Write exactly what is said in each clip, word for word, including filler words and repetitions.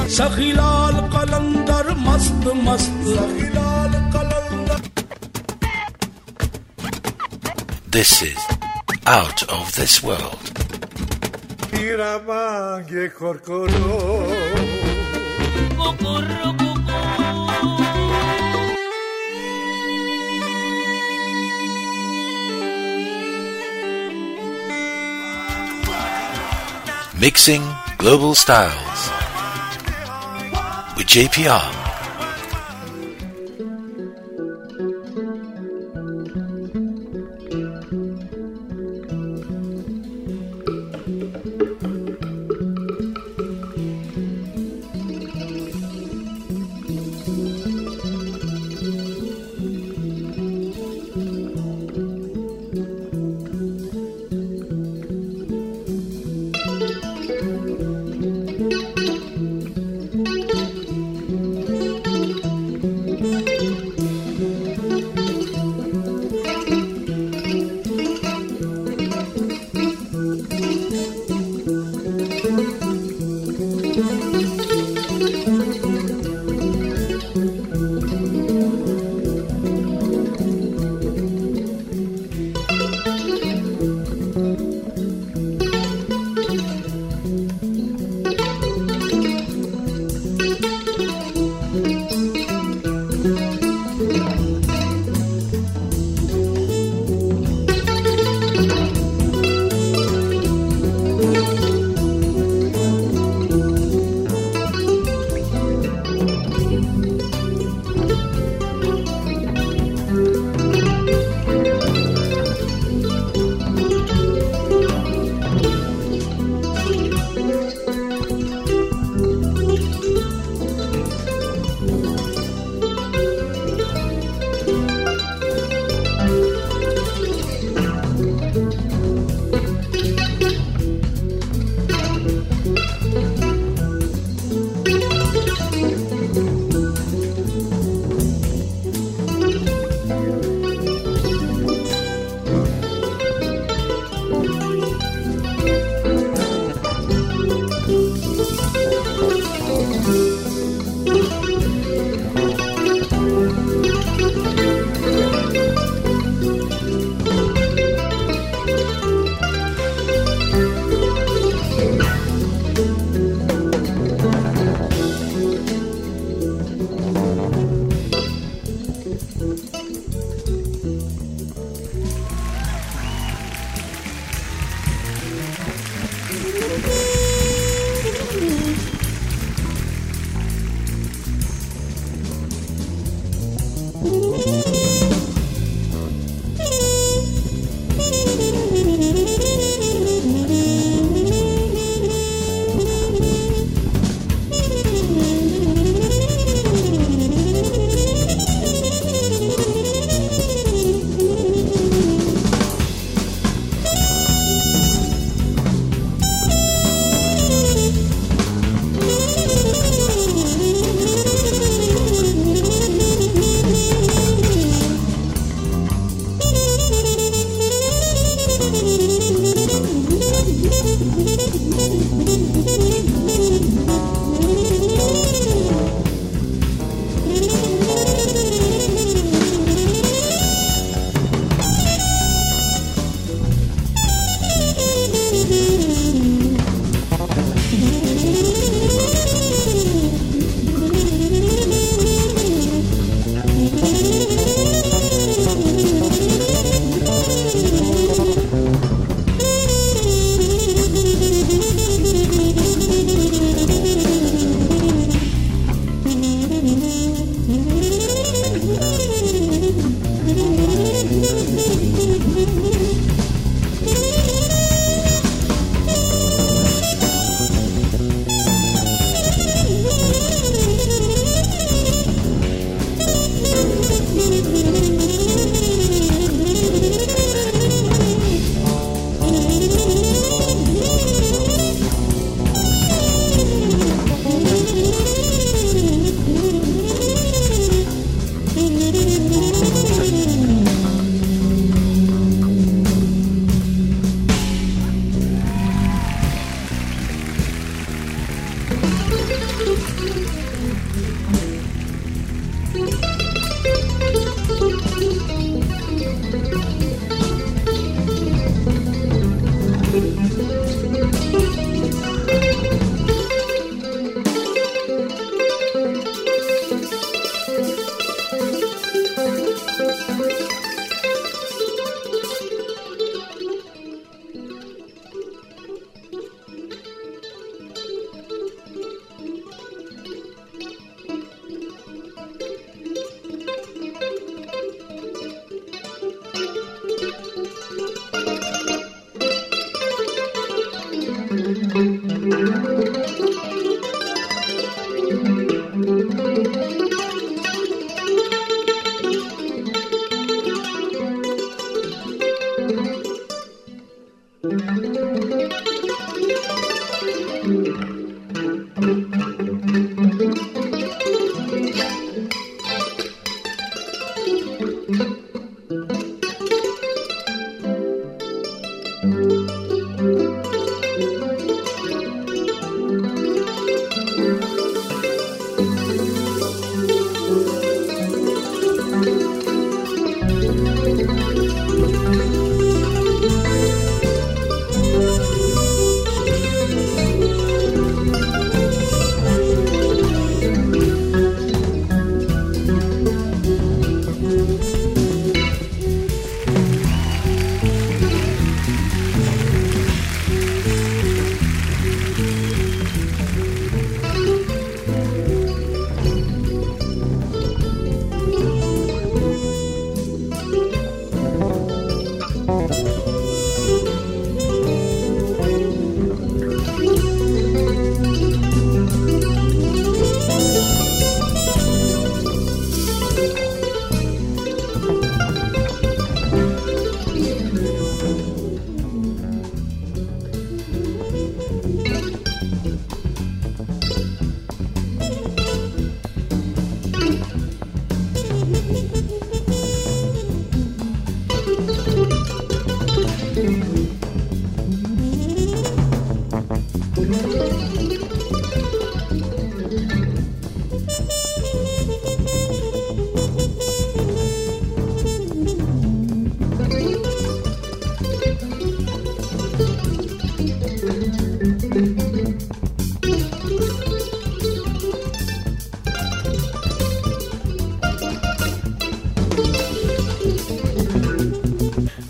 सखीलाल कलंदर मस्त मस्त सखीलाल कलंदर. This is Out of This World. Iramange korkoro Kokoro koko. Mixing Global Styles with J P R.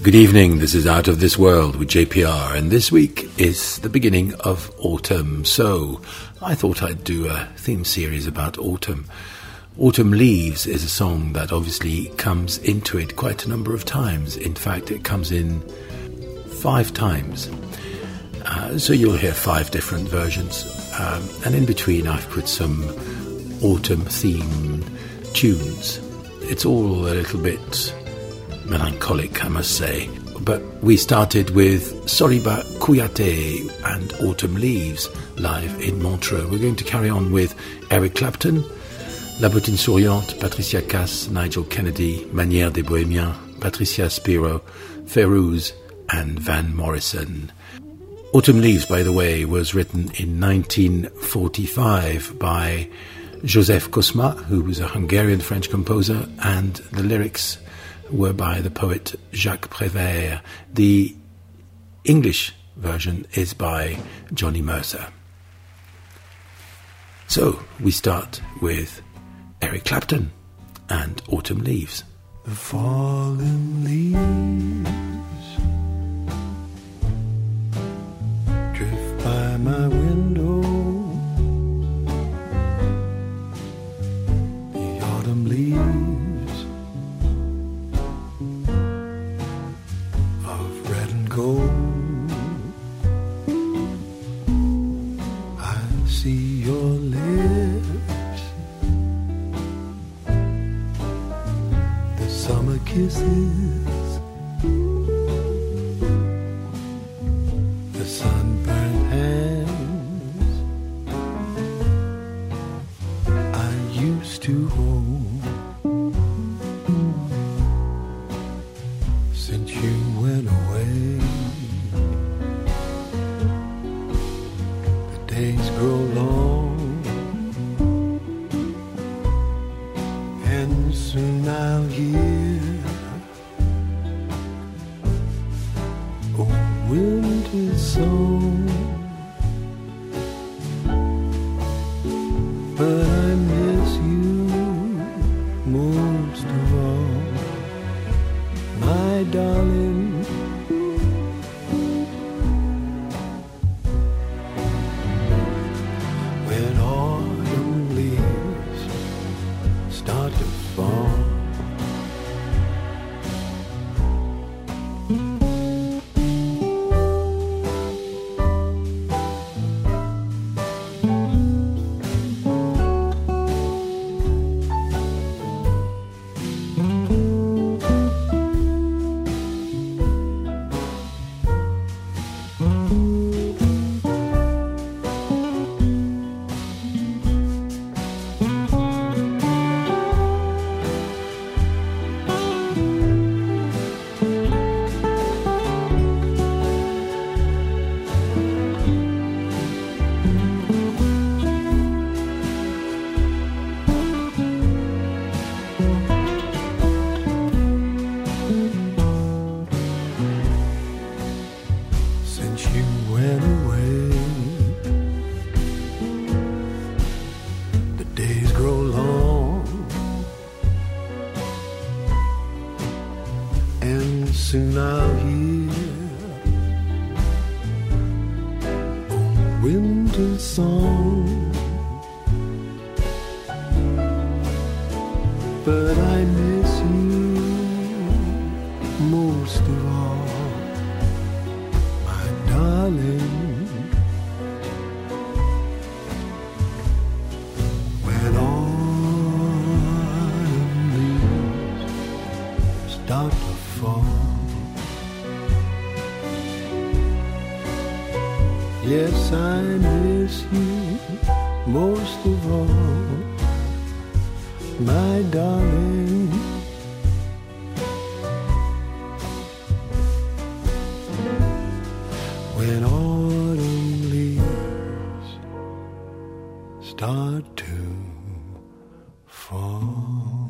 Good evening, this is Out of This World with J P R, and this week is the beginning of autumn, so I thought I'd do a theme series about autumn. Autumn Leaves is a song that obviously comes into it quite a number of times. In fact, it comes in five times. Uh, so you'll hear five different versions. Um, and in between I've put some autumn-themed tunes. It's all a little bit melancholic, I must say. But we started with Soriba Kouyaté and Autumn Leaves live in Montreux. We're going to carry on with Eric Clapton, La Bottine Souriante, Patricia Cass, Nigel Kennedy, Manière des Bohémiens, Patricia Spiro, Ferouz and Van Morrison. Autumn Leaves, by the way, was written in nineteen forty-five by Joseph Kosma, who was a Hungarian-French composer, and the lyrics were by the poet Jacques Prévert. The English version is by Johnny Mercer. So, we start with Eric Clapton and Autumn Leaves. The fallen leaves drift by my window. The autumn leaves of red and gold. I see your lips, the summer kisses, the sunburned hands I used to hold. Since you went away, the days grow long, and soon I'll hear a winter song. But I miss you most of all, my darling. When autumn leaves start to fall, since you went away, the days grow long, and soon I'll hear a winter song. But I miss you most of all, my darling. When autumn leaves start to fall, yes, I miss you most of all, my darling. When autumn leaves start to fall.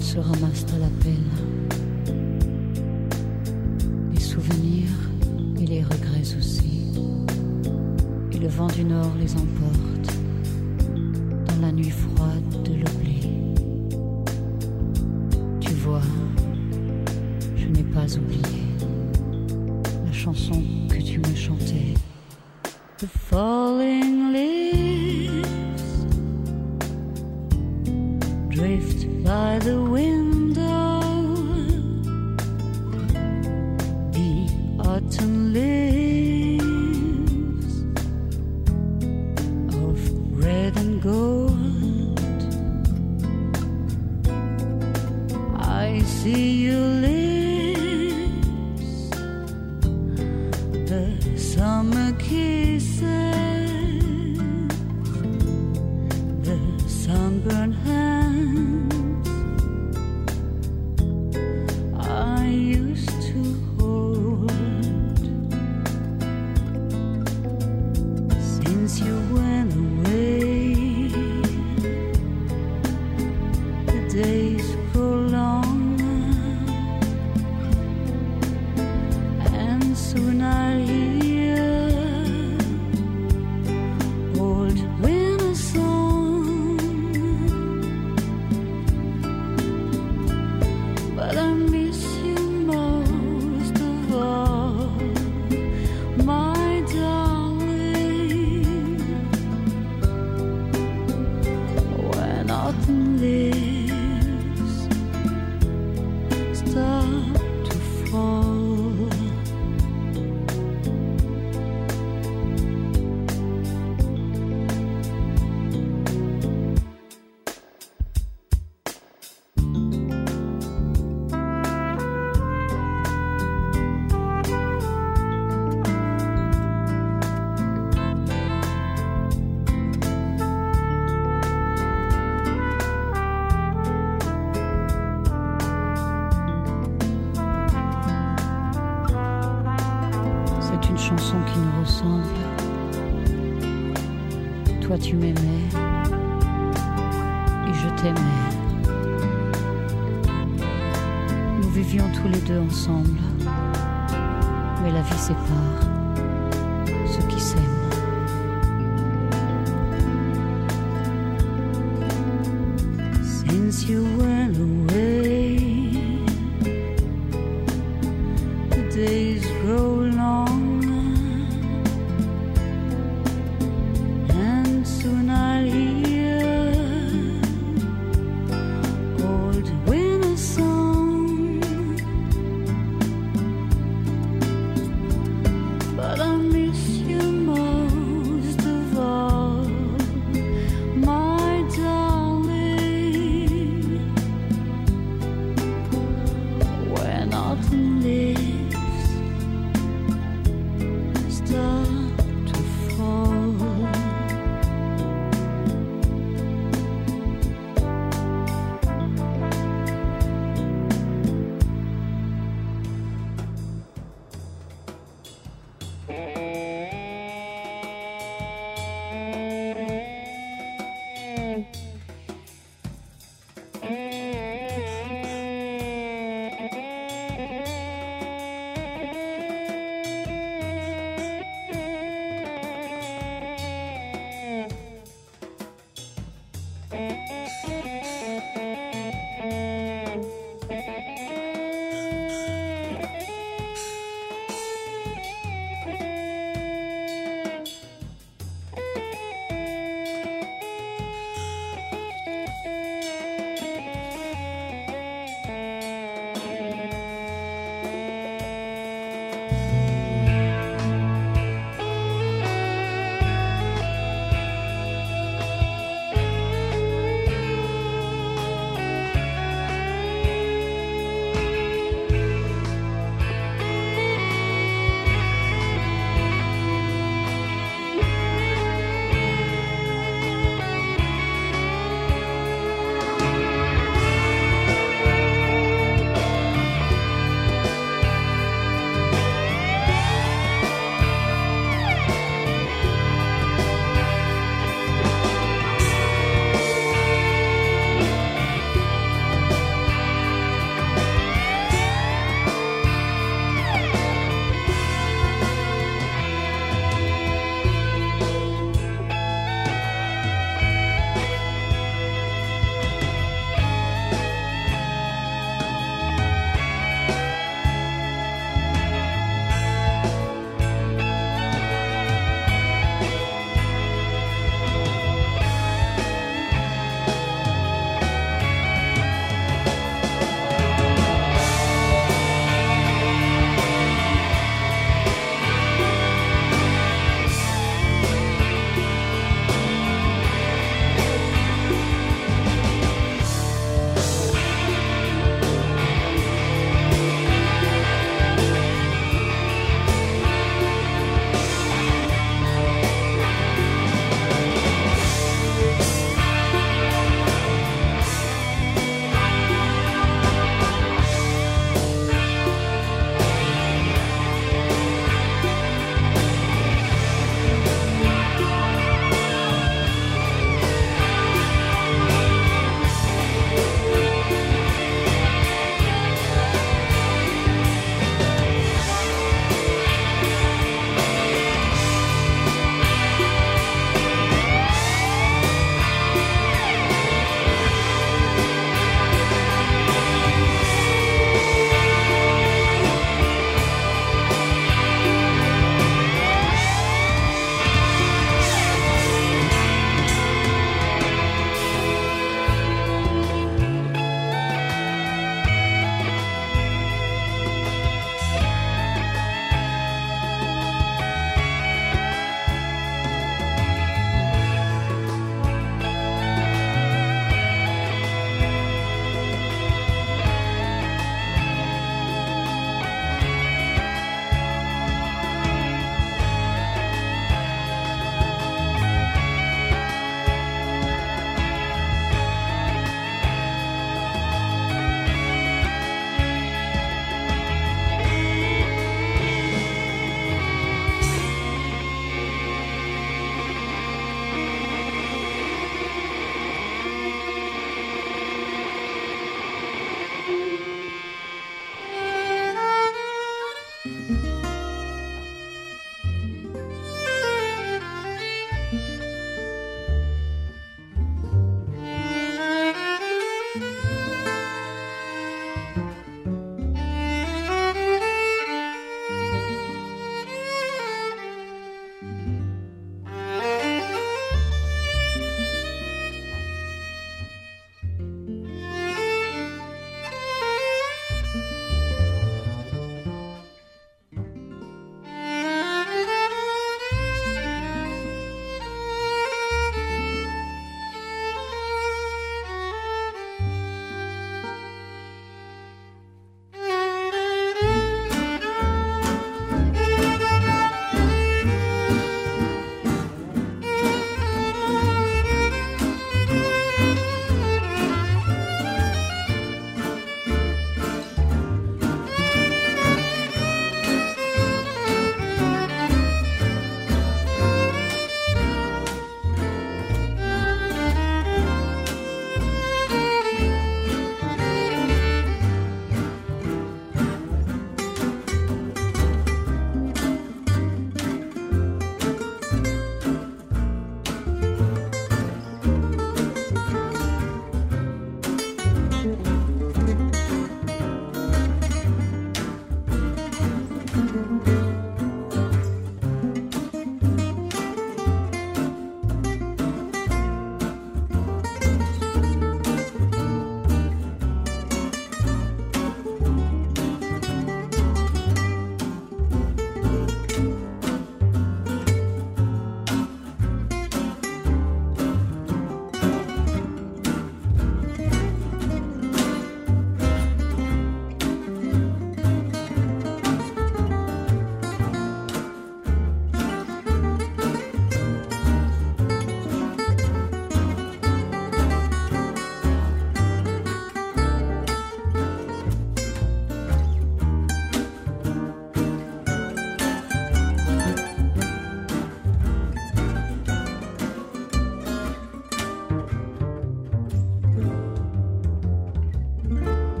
se ramassent à la pelle. Les souvenirs et les regrets aussi. Et le vent du nord les emporte dans la nuit froide de l'oubli. Tu vois, je n'ai pas oublié la chanson que tu me chantais. The falling leaves drift by the window. The autumn leaves of red and gold. I see your lips, the summer kisses, the sunburned hands I used to hold. Since you went away, the days grow longer, and soon I'll hear old winter song. But I miss you most of all, my darling. When autumn leaves start to fall, c'est une chanson qui nous ressemble. Toi tu m'aimais et je t'aimais. Nous vivions tous les deux ensemble, mais la vie sépare ceux qui s'aiment. Since you went away, the days grow longer, and soon I'll hear old winter song. But I miss you most of all, my darling.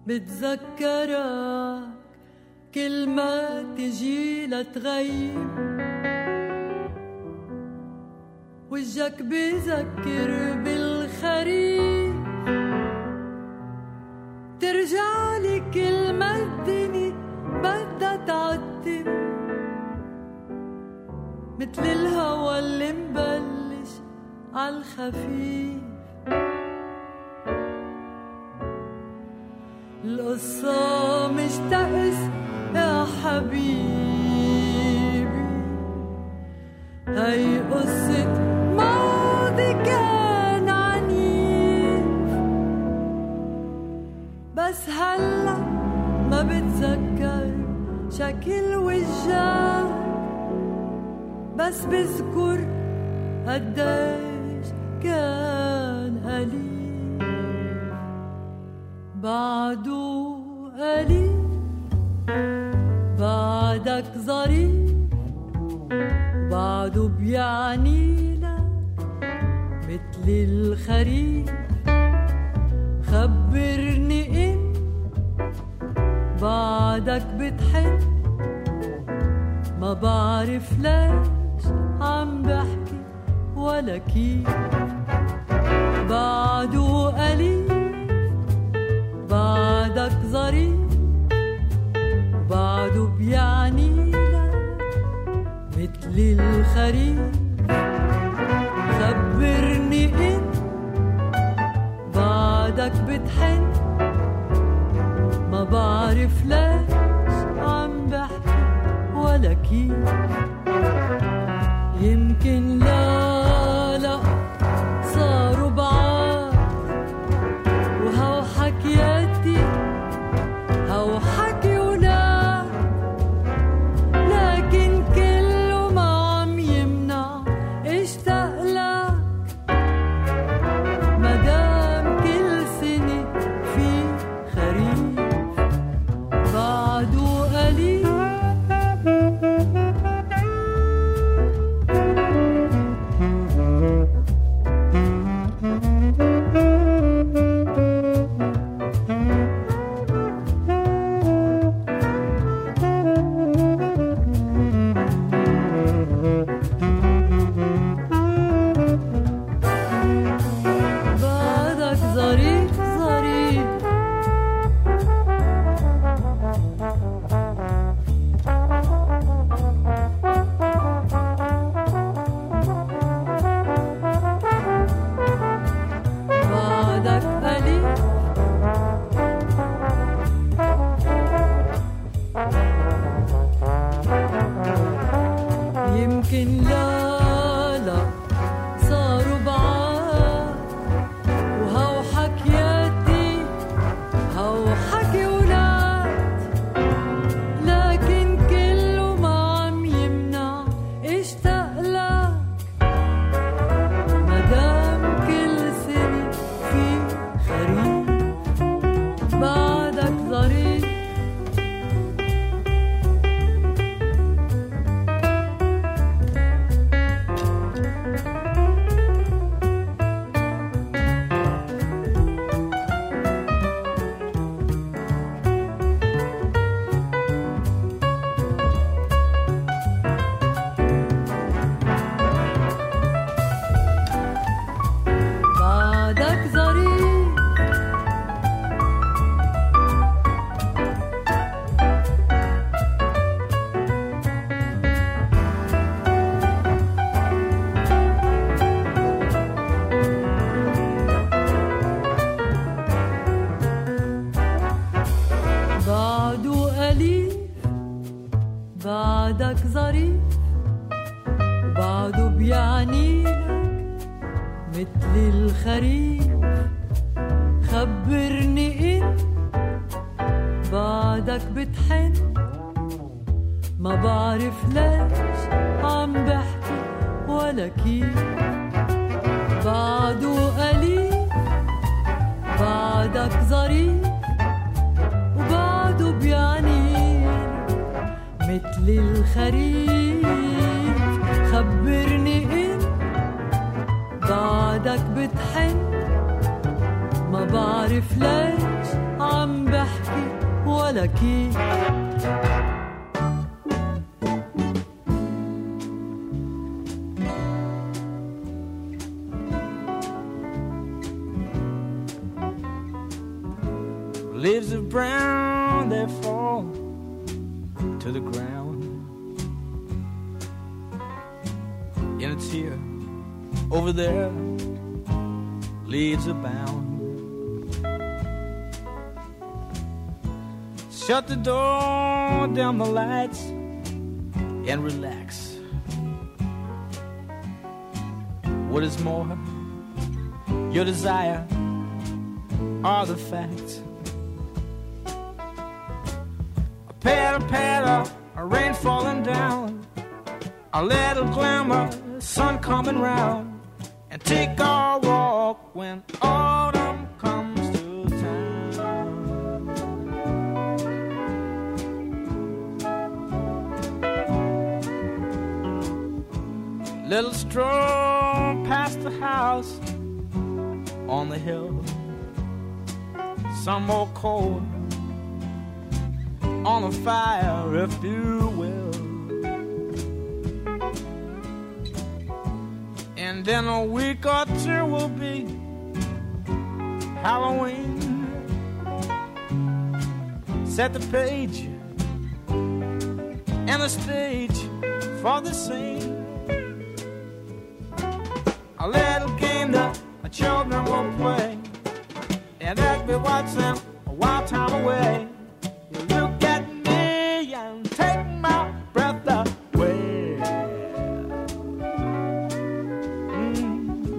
بتذكرك كل ما تجي لتغيب، وجهك بذكر بالخريف، ترجع لي كل ما الدنيا بدها تعتم، مثل الهوى اللي مبلش عالخفيف. القصة مش تأس يا حبيبي، هاي قصة ماضي كان عنيف، بس هلا ما بتذكر شكل وجهك، بس بذكر قديش كان قليل. بعده قليل بعدك ظريف، بعده بيعني لك مثل الخريف. خبرني إن بعدك بتحن، ما بعرف ليش عم بحكي ولا كيف. بعده قليل بعدك ظريف، بعده بيعني لك مثل الخريف. خبرني إن بعدك بتحن، ما بعرف ليش عم بحكي ولا كيف. يمكن لا لا صاروا بعاد، وهو حكياتي هو حكي ولاد، لكن كله ما عم يمنع اشتاق لك، مدام كل سنة في خريف. بعده قليل بعدك ظريف ظريف. بعدك قليل يمكن لا لا صاروا بعاد، وهو حكياتي هو حكي ولاد، لكن كله ما عم يمنع اشتاق لك، مدام كل سنة في خريف. بعدك ظريف بعدك ظريف. بعده قليل بعدك ظريف، وبعده بيعني لك مثل الخريف. خبرني إن بعدك بتحن، ما بعرف ليش عم بحكي ولا كيف. بعده قليل بعدك ظريف، وبعده بيعني مثل الخريف. خبرني إن بعدك بتحن، ما بعرف ليش عم بحكي ولا كيف. Leaves of brown, they fall to the ground. And it's here, over there, leaves abound. Shut the door, dim the lights, and relax. What is more, your desire are the facts. Patter, patter, a rain falling down, a little glimmer, sun coming round, and take our walk when autumn comes to town. Little stroll past the house on the hill, some more coal on the fire, if you will. And in a week or two will be Halloween. Set the page and the stage for the scene. A little game that the children will play, and that be what's in a wild time away. Look at me and take my breath away. Mm.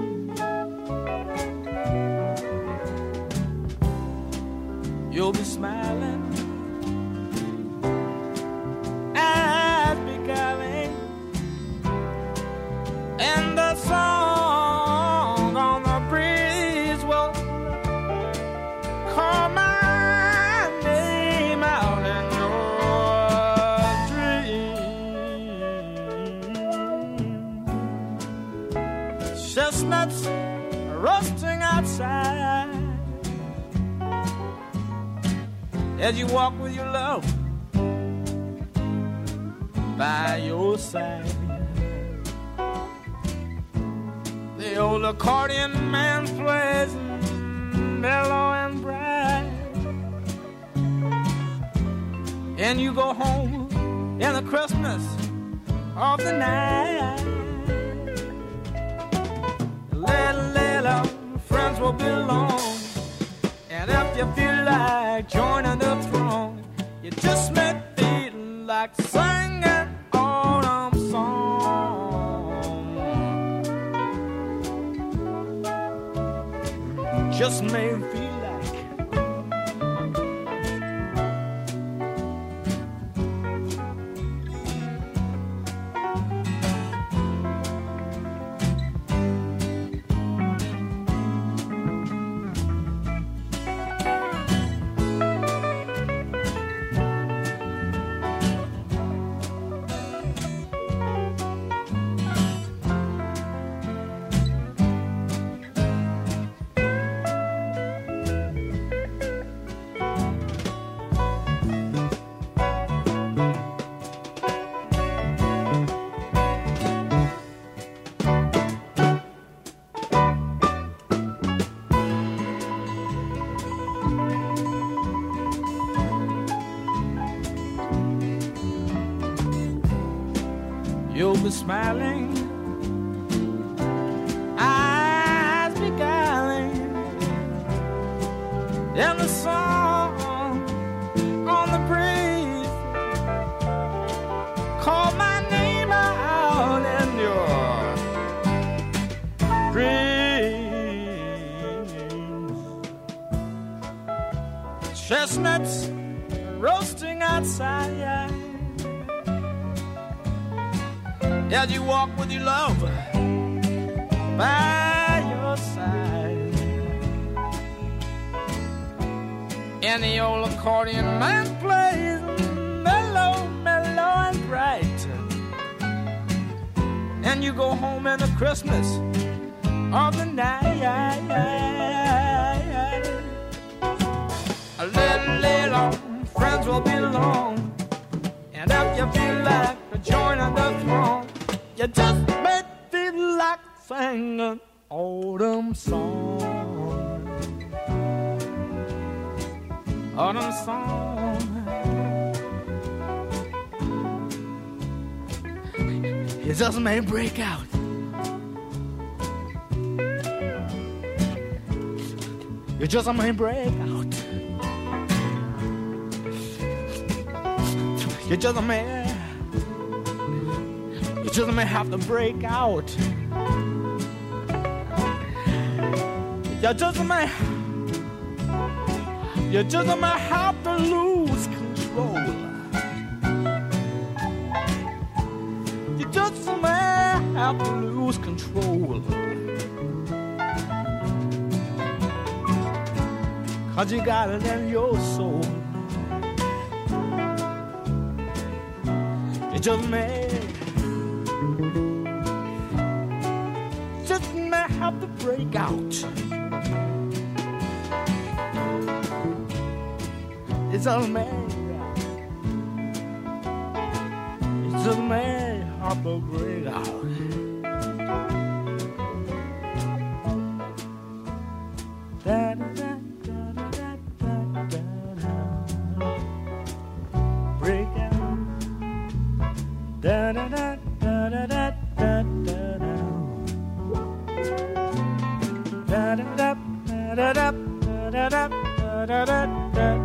You'll be smiling as beguiling, and the song on the breeze will call my chestnuts roasting outside as you walk with your love by your side. The old accordion man plays mellow and bright, and you go home in the Christmas of the night. Little, little friends will be alone, and if you feel like joining the throne, you just may feel like singing autumn song. Just may feel like. You'll be smiling, eyes beguiling, and the song on the breeze call my name out in your dreams. Chestnuts roasting outside as you walk with your love by your side. And the old accordion man plays mellow, mellow and bright, and you go home in the Christmas of the night. A friends will belong. And if you feel like joining the throng, you just may feel like singing an autumn song. Autumn song. You just may break out. You just may break out. You just may, you just may have to break out. You just may, you just may have to lose control. You just may have to lose control. 'Cause you got it in your soul. You just may, just may have to break out. You just may, you just may have to break out. Da, da, da. Da da da da da da da da da da da da da da da da da da da.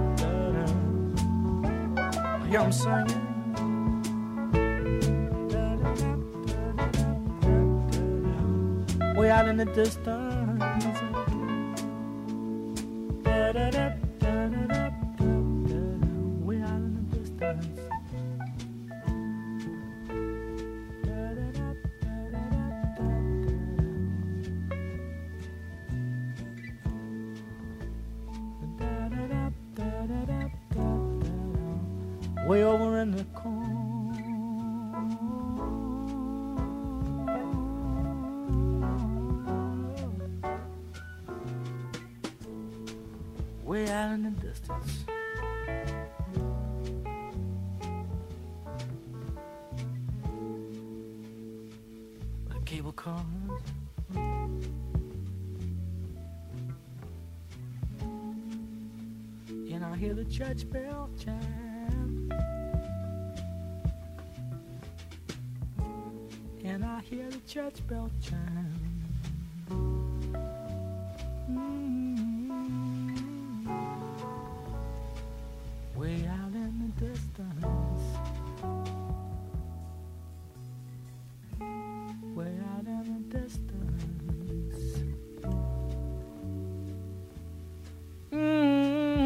Yeah, I'm singing. Way out in the distance. Da da da da da da. Way out in the distance. Way over in the corner, way out in the distance. The cable cars, and I hear the church bell chime. And I hear the church bell chime. Mm-hmm. Way out in the distance. Way out in the distance. Mm-hmm.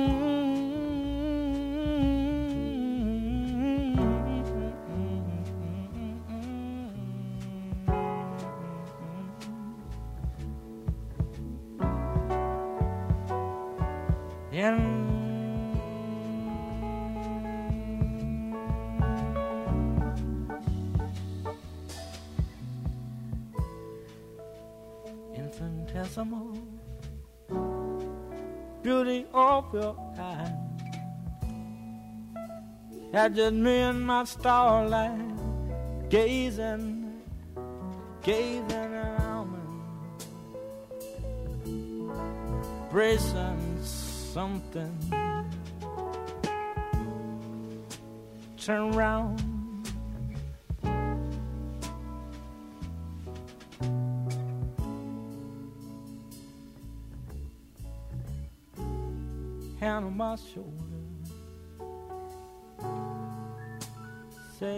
Infinitesimal beauty of your eyes, had just me and my starlight gazing, gazing around me, bracing something. Turn around. Hand on my shoulder, say,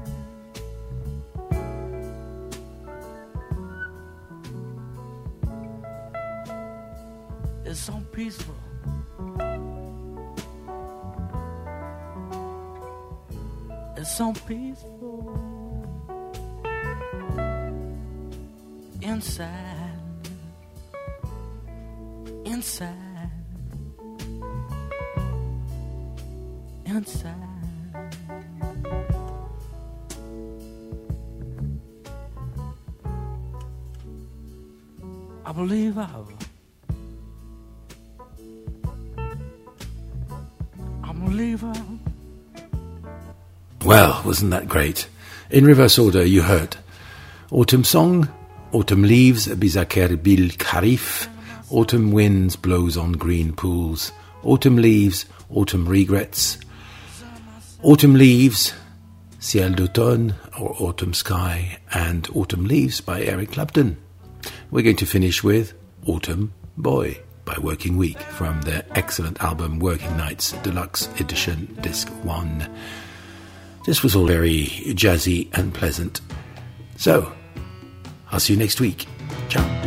it's so peaceful. It's so peaceful inside, inside. Inside. I believe I've I believe river. Well, wasn't that great? In reverse order, you heard Autumn Song, Autumn Leaves, Bizaker Bil Karif, Autumn Winds Blows on Green Pools, Autumn Leaves, Autumn Regrets, Autumn Leaves, Ciel d'automne or Autumn Sky, and Autumn Leaves by Eric Clapton. We're going to finish with Autumn Boy by Working Week from their excellent album Working Nights Deluxe Edition Disc one. This was all very jazzy and pleasant. So, I'll see you next week. Ciao.